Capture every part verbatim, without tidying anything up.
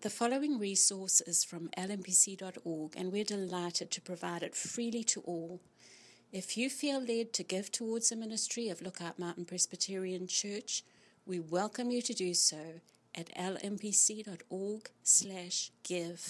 The following resource is from L M P C dot org, and we're delighted to provide it freely to all. If you feel led to give towards the ministry of Lookout Mountain Presbyterian Church, we welcome you to do so at lmpc.org slash give.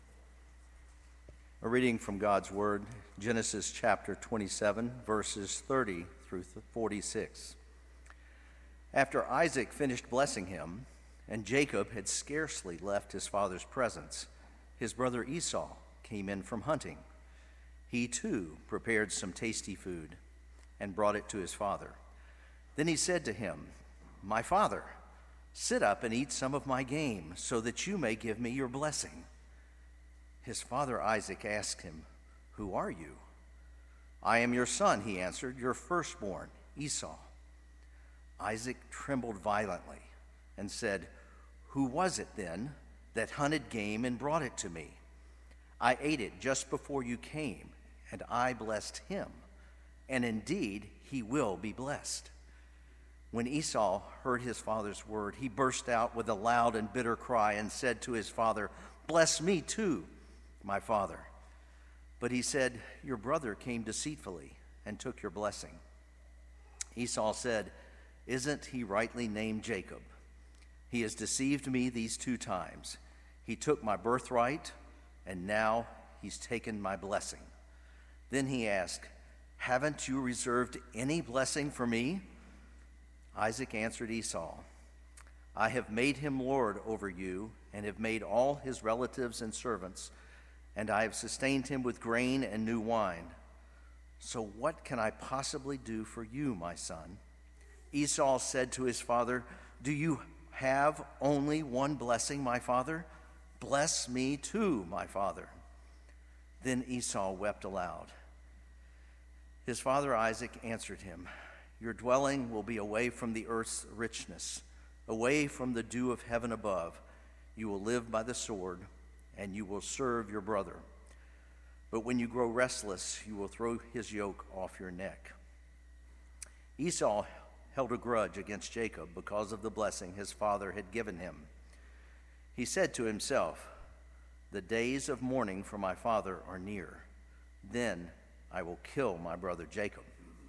A reading from God's Word, Genesis chapter twenty-seven, verses thirty through forty-six. After Isaac finished blessing him, and Jacob had scarcely left his father's presence, his brother Esau came in from hunting. He too prepared some tasty food and brought it to his father. Then he said to him, "My father, sit up and eat some of my game, so that you may give me your blessing." His father Isaac asked him, "Who are you?" "I am your son," he answered, "your firstborn, Esau." Isaac trembled violently and said, "Who was it then that hunted game and brought it to me? I ate it just before you came, and I blessed him, and indeed he will be blessed." When Esau heard his father's word, he burst out with a loud and bitter cry and said to his father, "Bless me too, my father." But he said, "Your brother came deceitfully and took your blessing." Esau said, "Isn't he rightly named Jacob? He has deceived me these two times. He took my birthright, and now he's taken my blessing." Then he asked, "Haven't you reserved any blessing for me?" Isaac answered Esau, "I have made him lord over you, and have made all his relatives and servants, and I have sustained him with grain and new wine. So what can I possibly do for you, my son?" Esau said to his father, "Do you have only one blessing, my father? Bless me too, my father." Then Esau wept aloud. His father Isaac answered him, "Your dwelling will be away from the earth's richness, away from the dew of heaven above. You will live by the sword, and you will serve your brother. But when you grow restless, you will throw his yoke off your neck." Esau held a grudge against Jacob because of the blessing his father had given him. He said to himself, "The days of mourning for my father are near. Then I will kill my brother Jacob."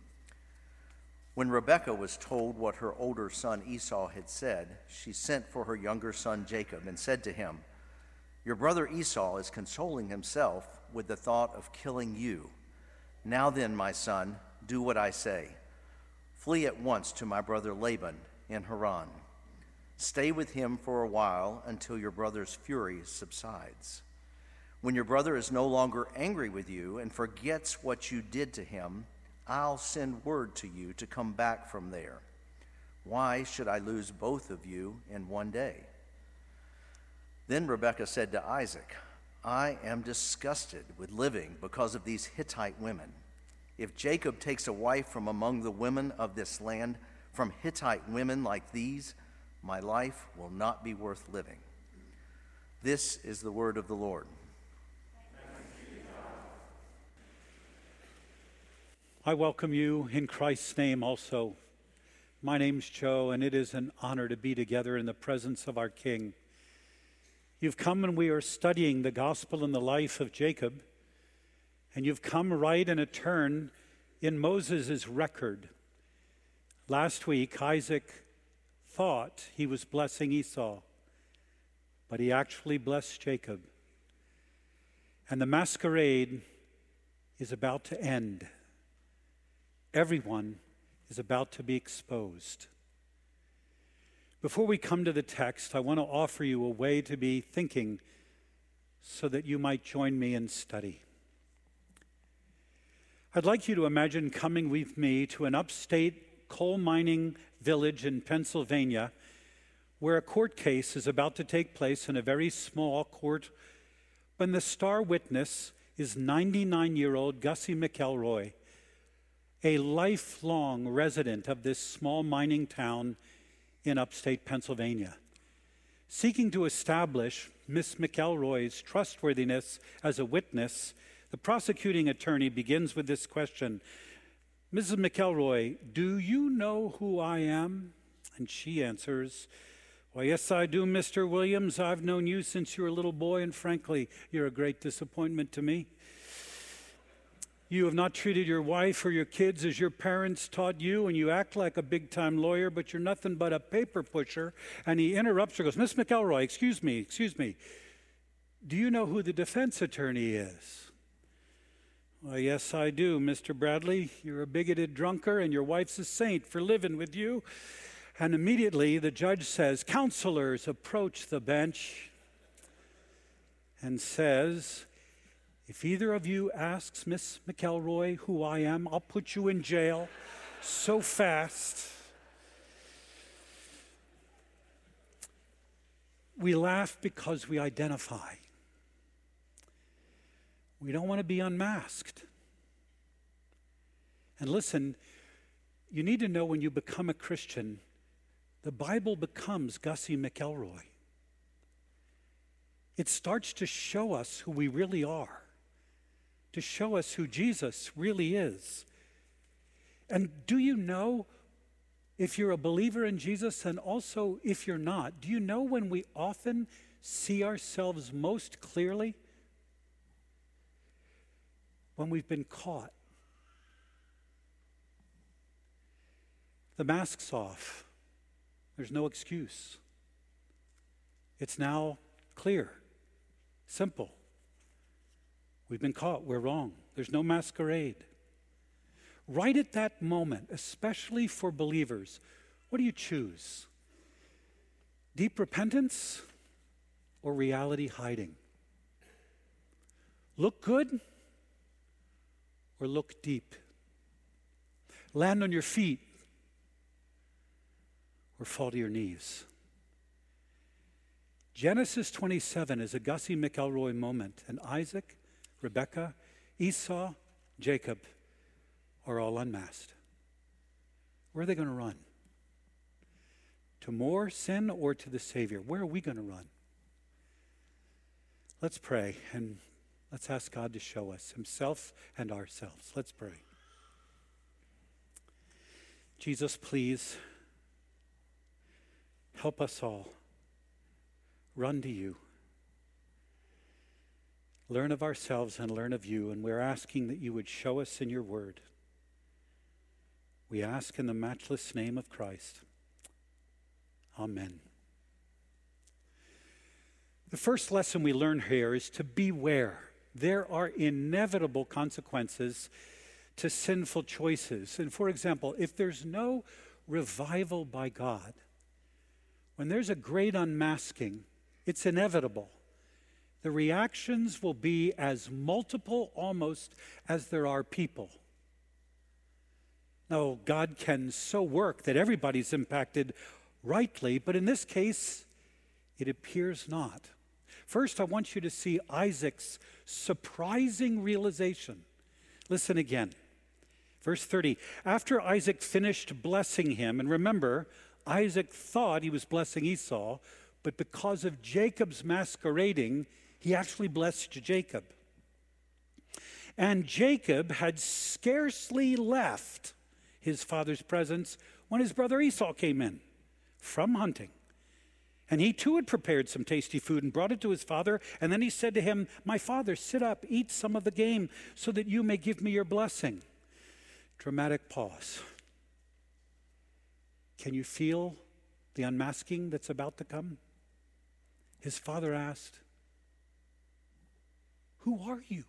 When Rebekah was told what her older son Esau had said, she sent for her younger son Jacob and said to him, "Your brother Esau is consoling himself with the thought of killing you. Now then, my son, do what I say. Flee at once to my brother Laban in Haran. Stay with him for a while until your brother's fury subsides. When your brother is no longer angry with you and forgets what you did to him, I'll send word to you to come back from there. Why should I lose both of you in one day?" Then Rebekah said to Isaac, "I am disgusted with living because of these Hittite women. If Jacob takes a wife from among the women of this land, from Hittite women like these, my life will not be worth living." This is the word of the Lord. I welcome you in Christ's name also. My name's Joe, and it is an honor to be together in the presence of our King. You've come and we are studying the gospel and the life of Jacob, and you've come right in a turn in Moses' record. Last week, Isaac thought he was blessing Esau, but he actually blessed Jacob. And the masquerade is about to end. Everyone is about to be exposed. Before we come to the text, I want to offer you a way to be thinking so that you might join me in study. I'd like you to imagine coming with me to an upstate coal mining village in Pennsylvania where a court case is about to take place in a very small court when the star witness is ninety-nine-year-old Gussie McElroy, a lifelong resident of this small mining town in upstate Pennsylvania. Seeking to establish Miss McElroy's trustworthiness as a witness, the prosecuting attorney begins with this question: "Missus McElroy, do you know who I am?" And she answers, Why, yes, I do, Mister Williams. I've known you since you were a little boy, and frankly, you're a great disappointment to me. You have not treated your wife or your kids as your parents taught you, and you act like a big-time lawyer, but you're nothing but a paper pusher. And he interrupts her, goes, Miss McElroy, excuse me, excuse me. Do you know who the defense attorney is? Well, yes, I do, Mister Bradley. You're a bigoted drunker, and your wife's a saint for living with you. And immediately the judge says, counselors, approach the bench, and says, if either of you asks Miss McElroy who I am, I'll put you in jail so fast. We laugh because we identify. We don't want to be unmasked. And listen, you need to know when you become a Christian, the Bible becomes Gussie McElroy. It starts to show us who we really are, to show us who Jesus really is. And do you know, if you're a believer in Jesus, and also if you're not, do you know when we often see ourselves most clearly? When we've been caught. The mask's off. There's no excuse. It's now clear, simple. We've been caught. We're wrong. There's no masquerade. Right at that moment, especially for believers, what do you choose? Deep repentance or reality hiding? Look good or look deep? Land on your feet or fall to your knees? Genesis twenty-seven is a Gussie McElroy moment, and Isaac, Rebekah, Esau, Jacob are all unmasked. Where are they going to run? To more sin or to the Savior? Where are we going to run? Let's pray, and let's ask God to show us himself and ourselves. Let's pray. Jesus, please help us all run to you. Learn of ourselves and learn of you, and we're asking that you would show us in your word. We ask in the matchless name of Christ. Amen. The first lesson we learn here is to beware. There are inevitable consequences to sinful choices. And for example, if there's no revival by God, when there's a great unmasking, it's inevitable. The reactions will be as multiple almost as there are people. Now, God can so work that everybody's impacted rightly, but in this case, it appears not. First, I want you to see Isaac's surprising realization. Listen again. Verse thirty, after Isaac finished blessing him, and remember, Isaac thought he was blessing Esau, but because of Jacob's masquerading, he actually blessed Jacob. And Jacob had scarcely left his father's presence when his brother Esau came in from hunting. And he too had prepared some tasty food and brought it to his father. And then he said to him, my father, sit up, eat some of the game so that you may give me your blessing. Dramatic pause. Can you feel the unmasking that's about to come? His father asked, who are you?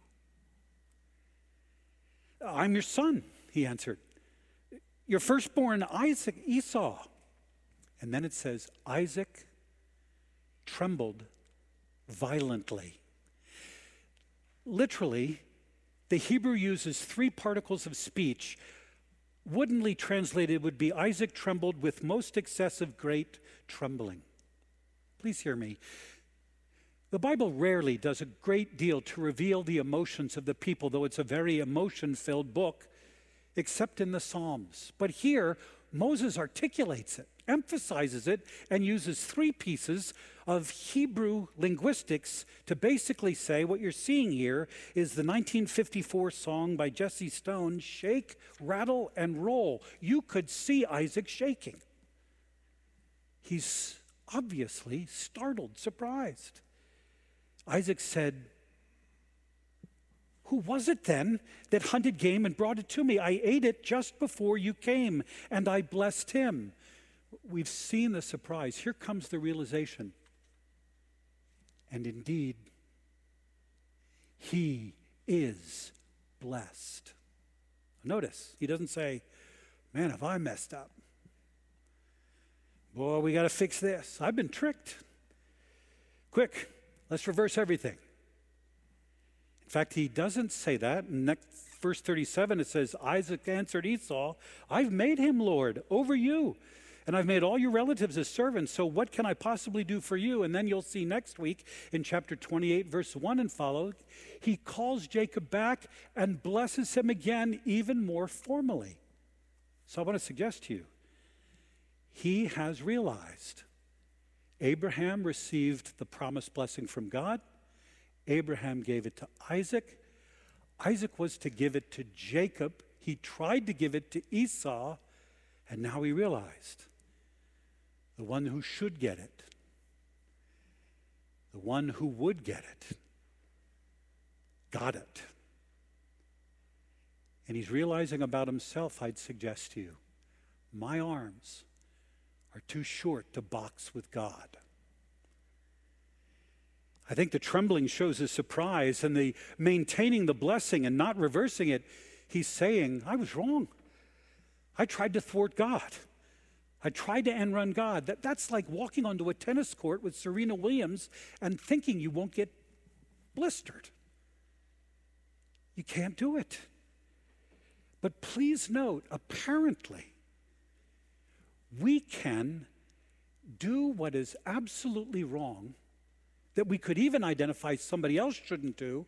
I'm your son, he answered. Your firstborn, Isaac, Esau. And then it says, Isaac trembled violently. Literally, the Hebrew uses three particles of speech. Woodenly translated would be Isaac trembled with most excessive great trembling. Please hear me. The Bible rarely does a great deal to reveal the emotions of the people, though it's a very emotion-filled book, except in the Psalms. But here, Moses articulates it, emphasizes it, and uses three pieces of Hebrew linguistics to basically say what you're seeing here is the nineteen fifty-four song by Jesse Stone, Shake, Rattle, and Roll. You could see Isaac shaking. He's obviously startled, surprised. Isaac said, "Who was it then that hunted game and brought it to me? I ate it just before you came, and I blessed him." We've seen the surprise. Here comes the realization. And indeed, he is blessed. Notice, he doesn't say, "Man, have I messed up? Boy, we got to fix this. I've been tricked. Quick, let's reverse everything." In fact, he doesn't say that. In next, verse thirty-seven, it says, Isaac answered Esau, "I've made him Lord over you, and I've made all your relatives his servants, so what can I possibly do for you?" And then you'll see next week in chapter twenty-eight, verse one and follow, he calls Jacob back and blesses him again even more formally. So I want to suggest to you, he has realized Abraham received the promised blessing from God. Abraham gave it to Isaac. Isaac was to give it to Jacob. He tried to give it to Esau, and now he realized the one who should get it, the one who would get it, got it. And he's realizing about himself, I'd suggest to you, my arms are too short to box with God. I think the trembling shows his surprise, and the maintaining the blessing and not reversing it, he's saying, I was wrong. I tried to thwart God. I tried to end run God. That, that's like walking onto a tennis court with Serena Williams and thinking you won't get blistered. You can't do it. But please note, apparently, we can do what is absolutely wrong, that we could even identify somebody else shouldn't do,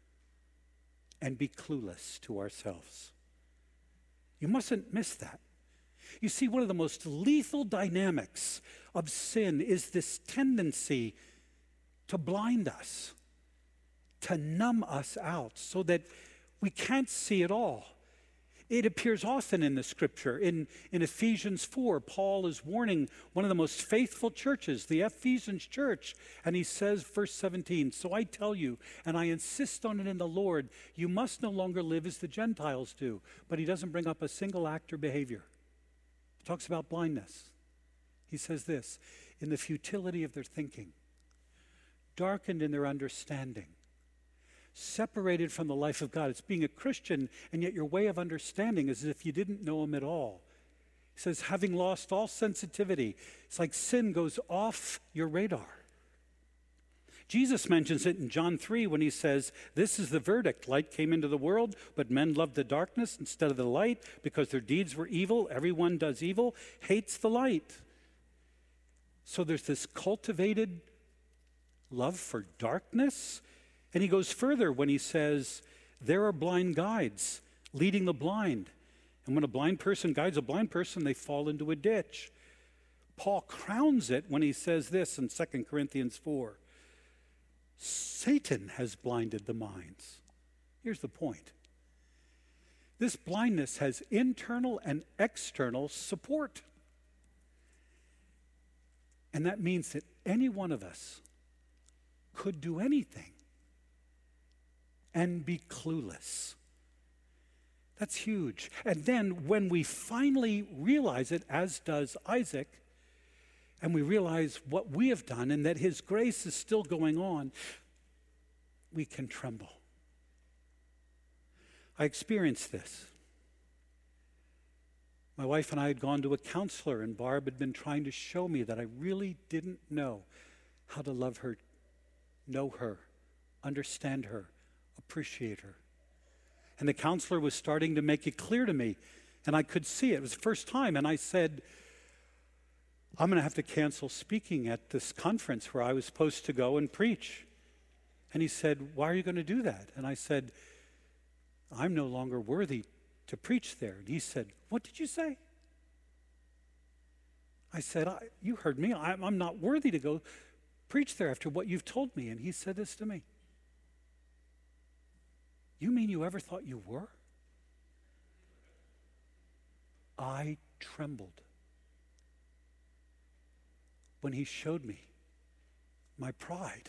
and be clueless to ourselves. You mustn't miss that. You see, one of the most lethal dynamics of sin is this tendency to blind us, to numb us out so that we can't see it all. It appears often in the scripture. In, in Ephesians four, Paul is warning one of the most faithful churches, the Ephesians church, and he says, verse seventeen, "So I tell you, and I insist on it in the Lord, you must no longer live as the Gentiles do." But he doesn't bring up a single act or behavior. He talks about blindness. He says this, "In the futility of their thinking, darkened in their understanding, separated from the life of God." It's being a Christian, and yet your way of understanding is as if you didn't know him at all. He says, having lost all sensitivity. It's like sin goes off your radar. Jesus mentions it in John three when he says, "This is the verdict. Light came into the world, but men loved the darkness instead of the light because their deeds were evil. Everyone does evil, hates the light." So there's this cultivated love for darkness. And he goes further when he says, there are blind guides leading the blind. And when a blind person guides a blind person, they fall into a ditch. Paul crowns it when he says this in Second Corinthians four. Satan has blinded the minds. Here's the point. This blindness has internal and external support. And that means that any one of us could do anything and be clueless. That's huge. And then when we finally realize it, as does Isaac, and we realize what we have done and that his grace is still going on, we can tremble. I experienced this. My wife and I had gone to a counselor, and Barb had been trying to show me that I really didn't know how to love her, know her, understand her, appreciate her. And the counselor was starting to make it clear to me, and I could see it. It was the first time, and I said, I'm going to have to cancel speaking at this conference where I was supposed to go and preach. And he said, why are you going to do that? And I said, I'm no longer worthy to preach there. And he said, what did you say? I said, I, you heard me. I'm, I'm not worthy to go preach there after what you've told me. And he said this to me. You mean you ever thought you were? I trembled. when he showed me my pride.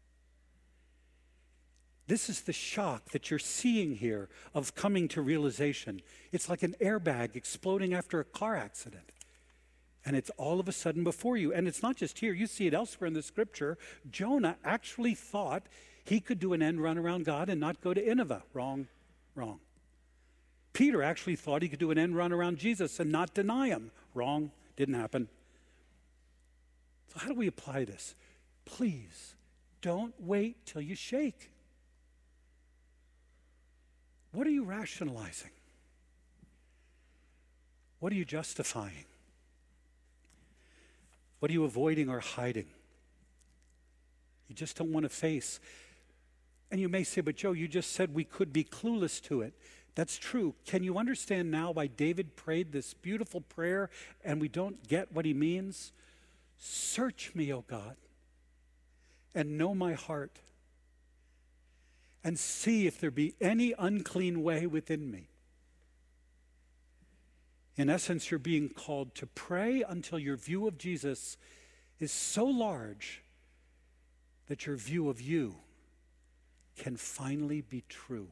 This is the shock that you're seeing here of coming to realization. It's like an airbag exploding after a car accident. And it's all of a sudden before you. And it's not just here. You see it elsewhere in the scripture. Jonah actually thought he could do an end run around God and not go to Nineveh. Wrong, wrong. Peter actually thought he could do an end run around Jesus and not deny him. Wrong, didn't happen. So how do we apply this? Please, don't wait till you shake. What are you rationalizing? What are you justifying? What are you avoiding or hiding? You just don't want to face. And you may say, but Joe, you just said we could be clueless to it. That's true. Can you understand now why David prayed this beautiful prayer and we don't get what he means? Search me, O God, and know my heart, and see if there be any unclean way within me. In essence, you're being called to pray until your view of Jesus is so large that your view of you can finally be true.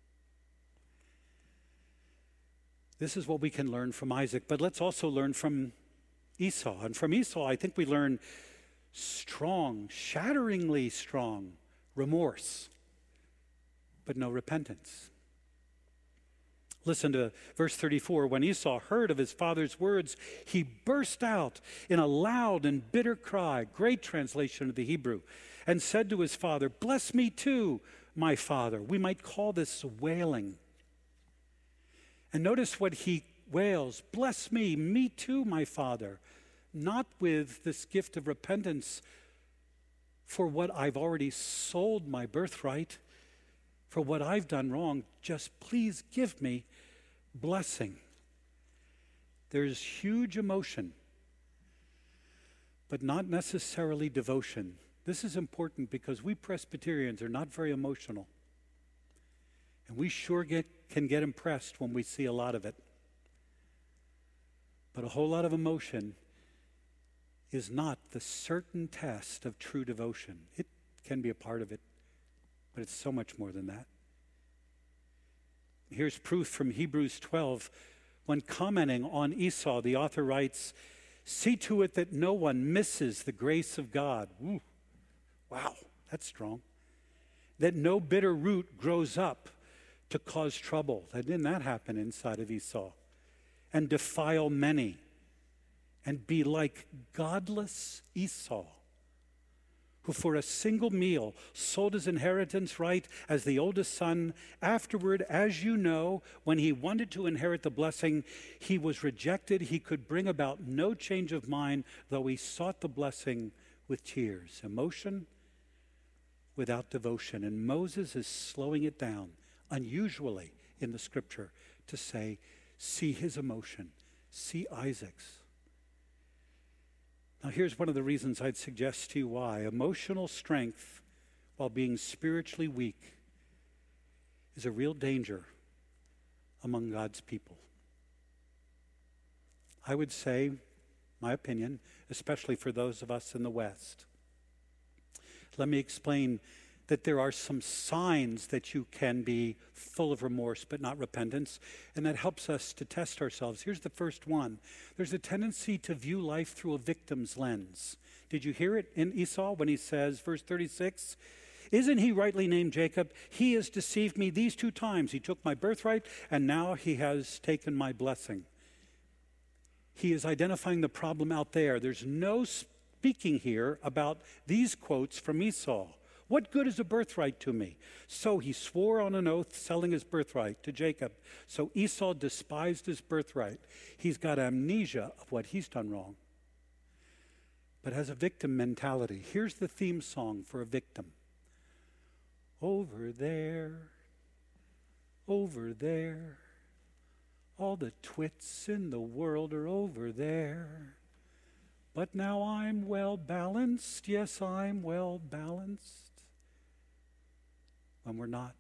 This is what we can learn from Isaac, but let's also learn from Esau. And from Esau, I think we learn strong, shatteringly strong remorse, but no repentance. Listen to verse thirty-four. When Esau heard of his father's words, he burst out in a loud and bitter cry, great translation of the Hebrew, and said to his father, "Bless me too, my father." We might call this wailing. And notice what he wails, "Bless me, me too, my father." Not with this gift of repentance for what I've already sold my birthright, for what I've done wrong. Just please give me blessing. There's huge emotion, but not necessarily devotion. This is important because we Presbyterians are not very emotional. And we sure get, can get impressed when we see a lot of it. But a whole lot of emotion is not the certain test of true devotion. It can be a part of it, but it's so much more than that. Here's proof from Hebrews twelve. When commenting on Esau, the author writes, "See to it that no one misses the grace of God." Ooh, wow, that's strong. "That no bitter root grows up to cause trouble." That didn't that happen inside of Esau? "And defile many, and be like godless Esau, who for a single meal sold his inheritance right as the oldest son. Afterward, as you know, when he wanted to inherit the blessing, he was rejected. He could bring about no change of mind, though he sought the blessing with tears." Emotion without devotion. And Moses is slowing it down, unusually in the scripture, to say, see his emotion, see Isaac's. Now, here's one of the reasons I'd suggest to you why. Emotional strength, while being spiritually weak, is a real danger among God's people. I would say, my opinion, especially for those of us in the West. Let me explain that there are some signs that you can be full of remorse but not repentance, and that helps us to test ourselves. Here's the first one. There's a tendency to view life through a victim's lens. Did you hear it in Esau when he says, verse thirty-six, "Isn't he rightly named Jacob? He has deceived me these two times. He took my birthright, and now he has taken my blessing." He is identifying the problem out there. There's no speaking here about these quotes from Esau. "What good is a birthright to me?" So he swore on an oath, selling his birthright to Jacob. So Esau despised his birthright. He's got amnesia of what he's done wrong, but has a victim mentality. Here's the theme song for a victim. "Over there, over there, all the twits in the world are over there. But now I'm well balanced, yes, I'm well balanced." When we're not.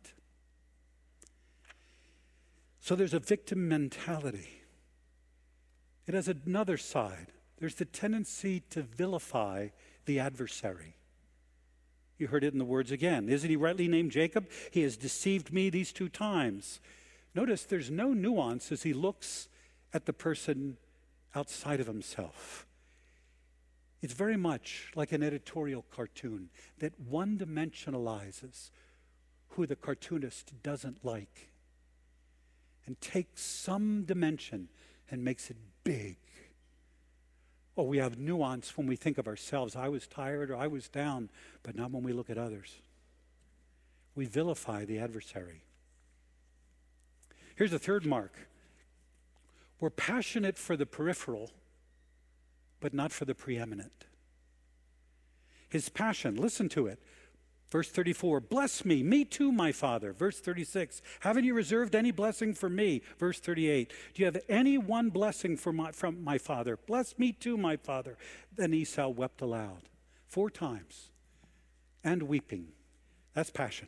So there's a victim mentality. It has another side. there's the tendency to vilify the adversary. You heard it in the words again. Isn't he rightly named Jacob? He has deceived me these two times. Notice there's no nuance as he looks at the person outside of himself. It's very much like an editorial cartoon that one-dimensionalizes who the cartoonist doesn't like and takes some dimension and makes it big. Oh, we have nuance when we think of ourselves. I was tired or I was down, but not when we look at others. We vilify the adversary. Here's a third mark. We're passionate for the peripheral, but not for the preeminent. His passion, listen to it. Verse thirty-four, bless me, me too, my Father. Verse thirty-six, haven't you reserved any blessing for me? Verse thirty-eight, do you have any one blessing for my, from my Father? Bless me too, my Father. Then Esau wept aloud, four times, and weeping. That's passion.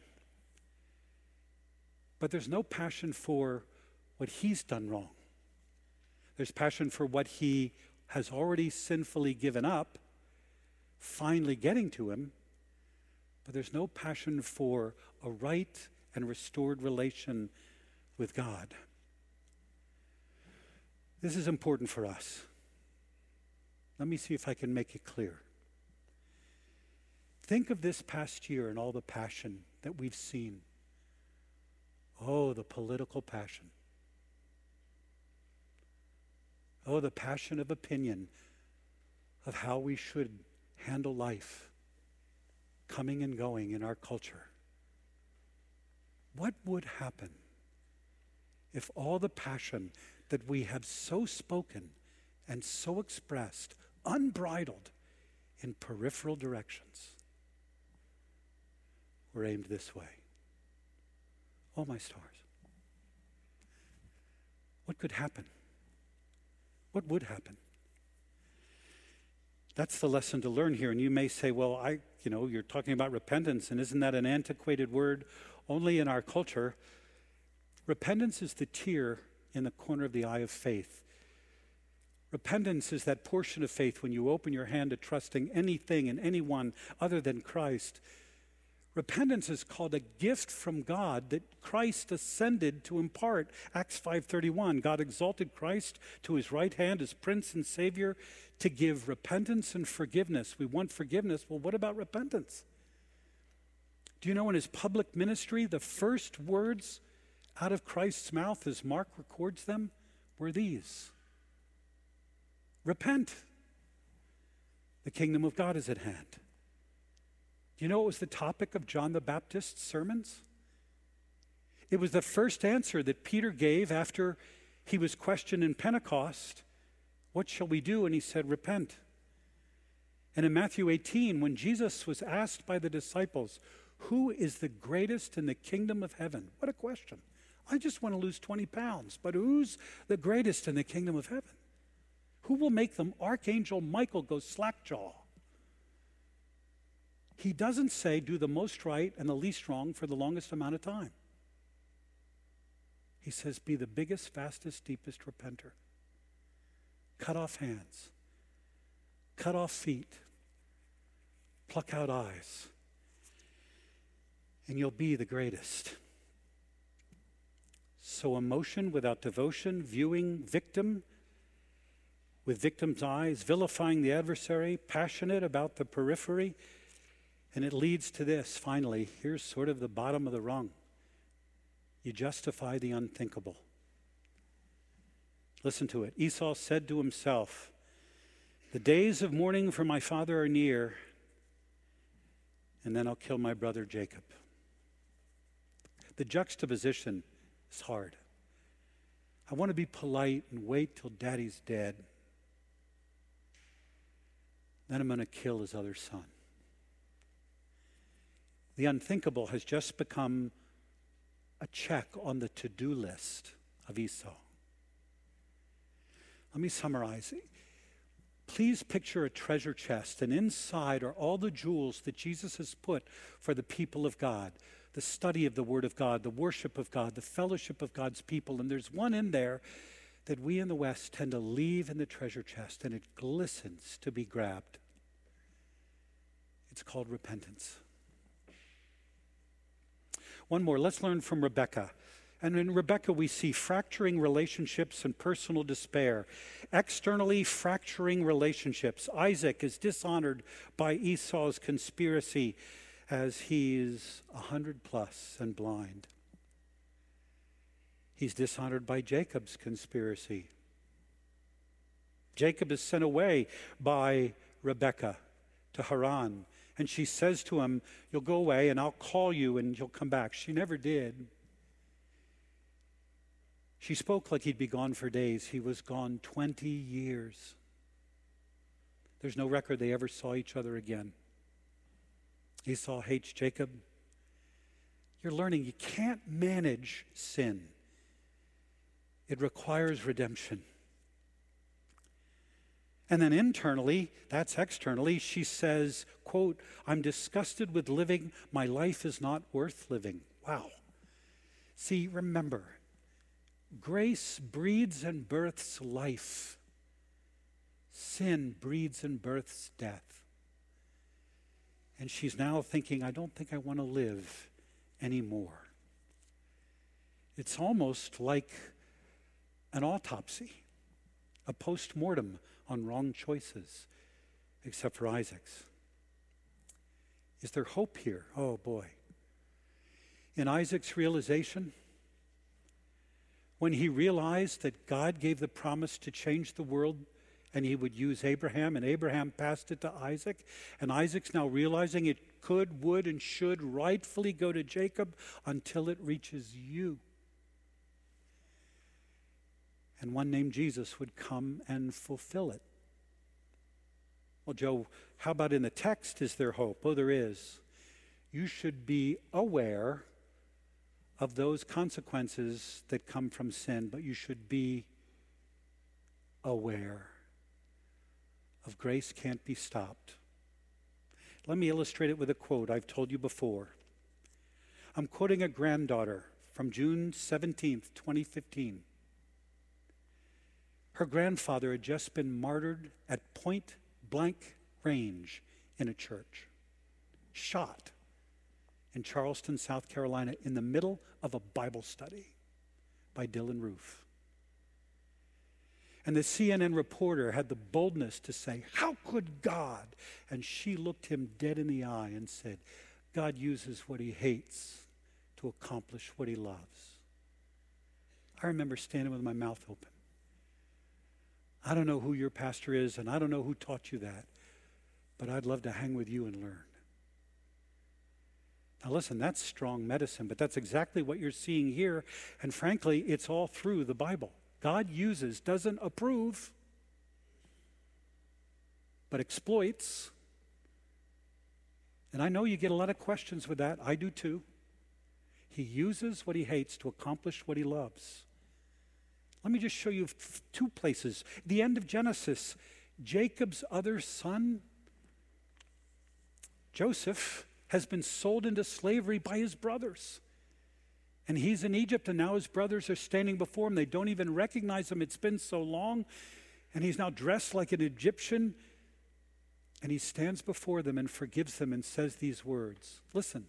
But there's no passion for what he's done wrong. There's passion for what he has already sinfully given up, finally getting to him. But there's no passion for a right and restored relation with God. This is important for us. Let me see if I can make it clear. Think of this past year and all the passion that we've seen. Oh, the political passion. Oh, the passion of opinion of how we should handle life, coming and going in our culture. What would happen if all the passion that we have so spoken and so expressed, unbridled in peripheral directions, were aimed this way? Oh, my stars. What could happen? What would happen? That's the lesson to learn here. And you may say, well, I, you know, you're talking about repentance, and isn't that an antiquated word only in our culture? Repentance is the tear in the corner of the eye of faith. Repentance is that portion of faith when you open your hand to trusting anything and anyone other than Christ. Repentance is called a gift from God that Christ ascended to impart. Acts five thirty-one, God exalted Christ to his right hand as Prince and Savior to give repentance and forgiveness. We want forgiveness. Well, what about repentance? Do you know in his public ministry, the first words out of Christ's mouth, as Mark records them, were these: repent. The kingdom of God is at hand. Do you know what was the topic of John the Baptist's sermons? It was the first answer that Peter gave after he was questioned in Pentecost. What shall we do? And he said, repent. And in Matthew eighteen, when Jesus was asked by the disciples, who is the greatest in the kingdom of heaven? What a question. I just want to lose twenty pounds, but who's the greatest in the kingdom of heaven? Who will make the archangel Michael go slackjaw? He doesn't say do the most right and the least wrong for the longest amount of time. He says be the biggest, fastest, deepest repenter. Cut off hands. Cut off feet. Pluck out eyes. And you'll be the greatest. So emotion without devotion, viewing victim with victim's eyes, vilifying the adversary, passionate about the periphery. And it leads to this, finally. Here's sort of the bottom of the rung. You justify the unthinkable. Listen to it. Esau said to himself, the days of mourning for my father are near, and then I'll kill my brother Jacob. The juxtaposition is hard. I want to be polite and wait till daddy's dead. Then I'm going to kill his other son. The unthinkable has just become a check on the to-do list of Esau. Let me summarize. Please picture a treasure chest, and inside are all the jewels that Jesus has put for the people of God. The study of the Word of God, the worship of God, the fellowship of God's people. And there's one in there that we in the West tend to leave in the treasure chest and it glistens to be grabbed. It's called repentance. One more. Let's learn from Rebekah. And in Rebekah, we see fracturing relationships and personal despair. Externally fracturing relationships. Isaac is dishonored by Esau's conspiracy as he is a hundred plus and blind. He's dishonored by Jacob's conspiracy. Jacob is sent away by Rebekah to Haran. And she says to him, you'll go away and I'll call you and you'll come back. She never did. She spoke like he'd be gone for days. He was gone twenty years. There's no record they ever saw each other again. Esau hates Jacob. You're learning you can't manage sin. It requires redemption. And then internally, that's externally, she says, quote, I'm disgusted with living. My life is not worth living. Wow. See, remember, grace breeds and births life. Sin breeds and births death. And she's now thinking, I don't think I want to live anymore. It's almost like an autopsy, a post-mortem on wrong choices, except for Isaac's. Is there hope here? Oh boy. In Isaac's realization, when he realized that God gave the promise to change the world and he would use Abraham, and Abraham passed it to Isaac, and Isaac's now realizing it could, would, and should rightfully go to Jacob until it reaches you. And one named Jesus would come and fulfill it. Well, Joe, how about in the text is there hope? Oh, there is. You should be aware of those consequences that come from sin, but you should be aware of grace can't be stopped. Let me illustrate it with a quote I've told you before. I'm quoting a granddaughter from June seventeenth, twenty fifteen. Her grandfather had just been martyred at point blank range in a church, shot in Charleston, South Carolina, in the middle of a Bible study by Dylan Roof. And the C N N reporter had the boldness to say, how could God? And she looked him dead in the eye and said, God uses what he hates to accomplish what he loves. I remember standing with my mouth open. I don't know who your pastor is, and I don't know who taught you that, but I'd love to hang with you and learn. Now listen, that's strong medicine, but that's exactly what you're seeing here, and frankly, it's all through the Bible. God uses, doesn't approve, but exploits. And I know you get a lot of questions with that. I do too. He uses what he hates to accomplish what he loves. Let me just show you two places. The end of Genesis, Jacob's other son, Joseph, has been sold into slavery by his brothers. And he's in Egypt, and now his brothers are standing before him. They don't even recognize him. It's been so long. And he's now dressed like an Egyptian. And he stands before them and forgives them and says these words. Listen,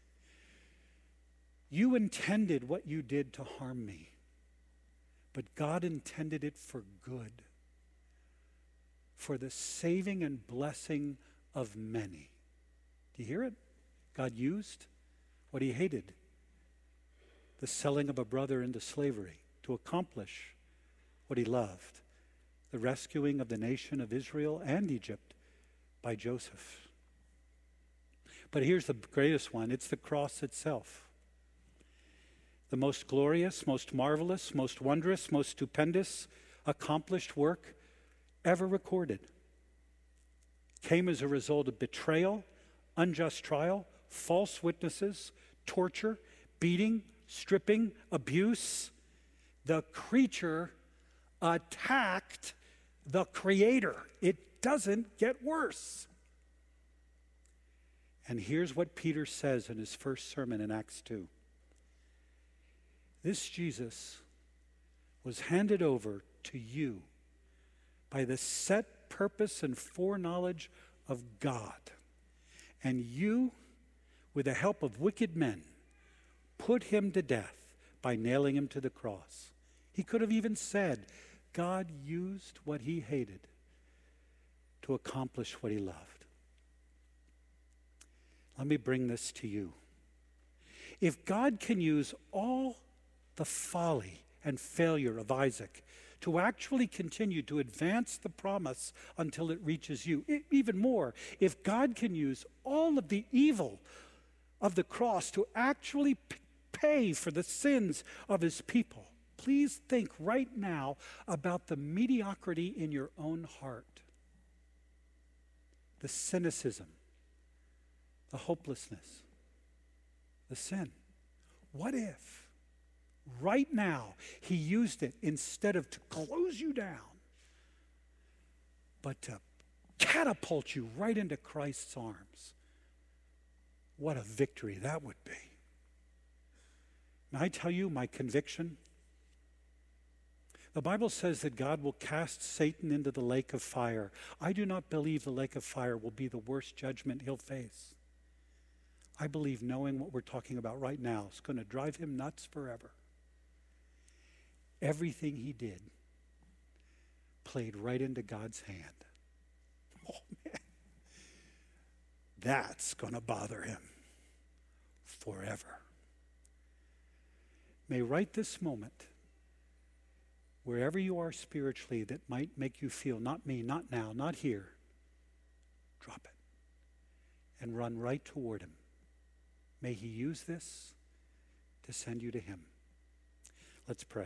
you intended what you did to harm me. But God intended it for good, for the saving and blessing of many. Do you hear it? God used what he hated, the selling of a brother into slavery, to accomplish what he loved, the rescuing of the nation of Israel and Egypt by Joseph. But here's the greatest one. It's the cross itself. The most glorious, most marvelous, most wondrous, most stupendous, accomplished work ever recorded came as a result of betrayal, unjust trial, false witnesses, torture, beating, stripping, abuse. The creature attacked the Creator. It doesn't get worse. And here's what Peter says in his first sermon in Acts two. This Jesus was handed over to you by the set purpose and foreknowledge of God. And you, with the help of wicked men, put him to death by nailing him to the cross. He could have even said, God used what he hated to accomplish what he loved. Let me bring this to you. If God can use all the folly and failure of Isaac to actually continue to advance the promise until it reaches you, e- even more, if God can use all of the evil of the cross to actually p- pay for the sins of his people, please think right now about the mediocrity in your own heart, the cynicism, the hopelessness, the sin. What if right now he used it instead of to close you down, but to catapult you right into Christ's arms? What a victory that would be. May I tell you my conviction? The Bible says that God will cast Satan into the lake of fire. I do not believe the lake of fire will be the worst judgment he'll face. I believe knowing what we're talking about right now is going to drive him nuts forever. Everything he did played right into God's hand. Oh, man. That's going to bother him forever. May right this moment, wherever you are spiritually that might make you feel, not me, not now, not here, drop it and run right toward him. May he use this to send you to him. Let's pray.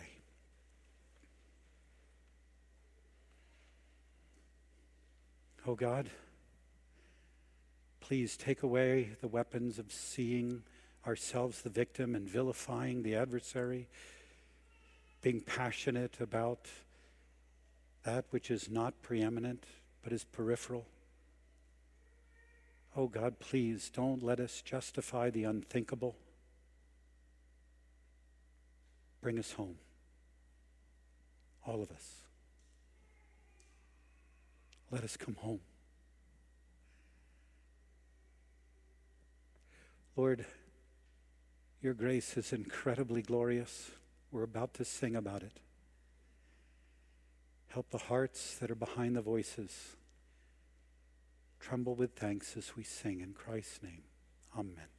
Oh God, please take away the weapons of seeing ourselves the victim and vilifying the adversary, being passionate about that which is not preeminent but is peripheral. Oh God, please don't let us justify the unthinkable. Bring us home, all of us. Let us come home. Lord, your grace is incredibly glorious. We're about to sing about it. Help the hearts that are behind the voices tremble with thanks as we sing in Christ's name. Amen.